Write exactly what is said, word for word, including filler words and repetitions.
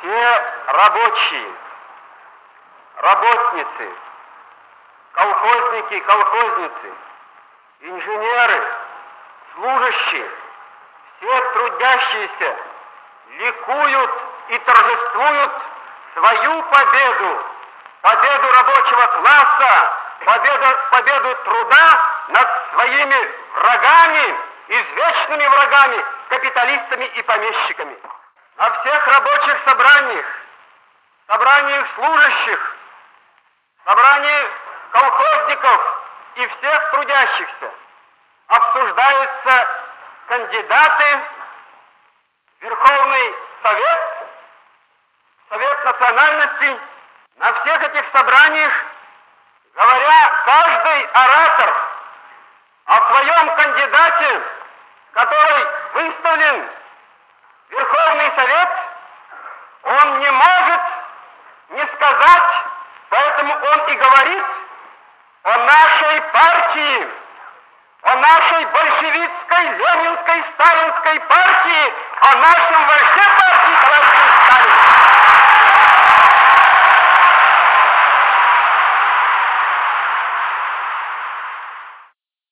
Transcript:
все рабочие, работницы, колхозники, колхозницы, инженеры, служащие, все трудящиеся ликуют и торжествуют свою победу, победу рабочего класса, победу, победу труда над своими врагами, извечными врагами, капиталистами и помещиками. На всех рабочих собраниях, собраниях служащих, собраниях колхозников и всех трудящихся обсуждаются кандидаты в Верховный Совет, Совет национальностей. На всех этих собраниях, говоря каждый оратор о своем кандидате, который выставлен в Верховный Совет, он не может не сказать, поэтому он и говорит о нашей партии, о нашей большевистской, ленинской, сталинской партии, о нашем вожде партии.